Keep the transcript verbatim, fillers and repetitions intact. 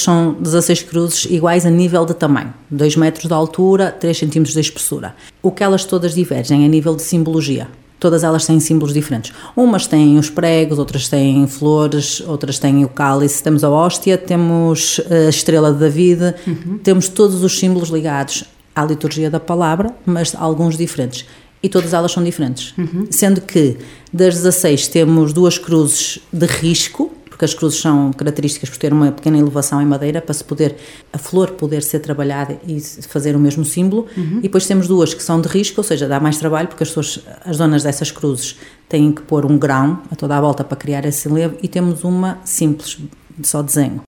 são dezasseis cruzes iguais a nível de tamanho, dois metros de altura, três centímetros de espessura. O que elas todas divergem é a nível de simbologia. Todas elas têm símbolos diferentes. Umas têm os pregos, outras têm flores, outras têm o cálice. Temos a hóstia, temos a estrela de David, uhum. Temos todos os símbolos ligados à liturgia da palavra, mas alguns diferentes. E todas elas são diferentes. Uhum. Sendo que das dezasseis temos duas cruzes de risco, porque as cruzes são características por ter uma pequena elevação em madeira, para se poder, a flor poder ser trabalhada e fazer o mesmo símbolo, uhum. E depois temos duas que são de risco, ou seja, dá mais trabalho, porque as pessoas, as donas dessas cruzes têm que pôr um grão a toda a volta para criar esse relevo, e temos uma simples, de só desenho.